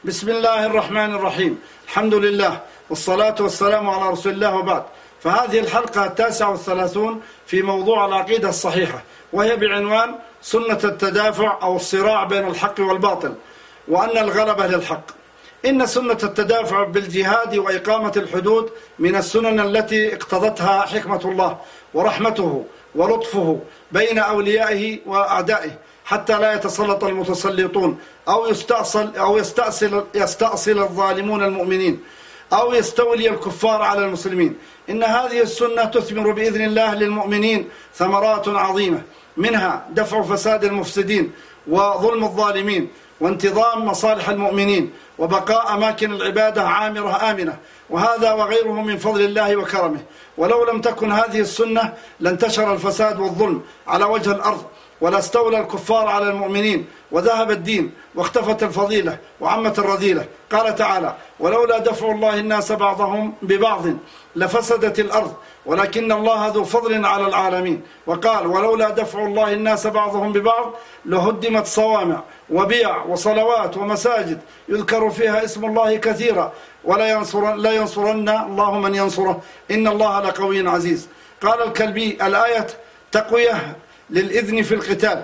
بسم الله الرحمن الرحيم. الحمد لله والصلاة والسلام على رسول الله، وبعد. فهذه الحلقة 39 في موضوع العقيدة الصحيحة، وهي بعنوان سنة التدافع أو الصراع بين الحق والباطل، وأن الغلبة للحق. إن سنة التدافع بالجهاد وإقامة الحدود من السنن التي اقتضتها حكمة الله ورحمته ولطفه بين أوليائه وأعدائه، حتى لا يتسلط المتسلطون أو يستأصل الظالمون المؤمنين، أو يستولي الكفار على المسلمين. إن هذه السنة تثمر بإذن الله للمؤمنين ثمرات عظيمة، منها دفع فساد المفسدين وظلم الظالمين، وانتظام مصالح المؤمنين، وبقاء أماكن العبادة عامرة آمنة، وهذا وغيره من فضل الله وكرمه. ولو لم تكن هذه السنة لانتشر الفساد والظلم على وجه الأرض، ولا استولى الكفار على المؤمنين، وذهب الدين، واختفت الفضيلة، وعمت الرذيلة. قال تعالى: ولولا دفع الله الناس بعضهم ببعض لفسدت الأرض ولكن الله ذو فضل على العالمين. وقال: ولولا دفع الله الناس بعضهم ببعض لهدمت صوامع وبيع وصلوات ومساجد يذكر فيها اسم الله كثيرا لا ينصرن الله من ينصره إن الله لقوي عزيز. قال الكلبي: الآية تقوية للإذن في القتال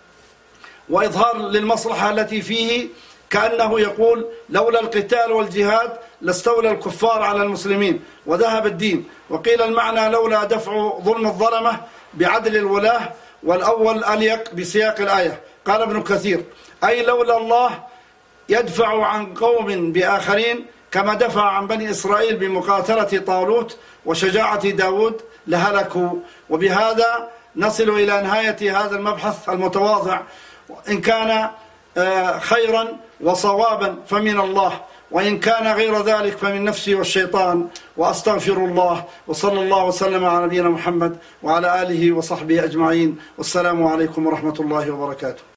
وإظهار للمصلحة التي فيه، كأنه يقول: لولا القتال والجهاد لاستولى الكفار على المسلمين وذهب الدين. وقيل المعنى: لولا دفع ظلم الظلمة بعدل الولاة، والأول أليق بسياق الآية. قال ابن كثير: أي لولا الله يدفع عن قوم بآخرين كما دفع عن بني إسرائيل بمقاتلة طالوت وشجاعة داود لهلكوا. وبهذا نصل إلى نهاية هذا المبحث المتواضع. إن كان خيرا وصوابا فمن الله، وإن كان غير ذلك فمن نفسي والشيطان، وأستغفر الله. وصلى الله وسلم على نبينا محمد وعلى آله وصحبه أجمعين، والسلام عليكم ورحمة الله وبركاته.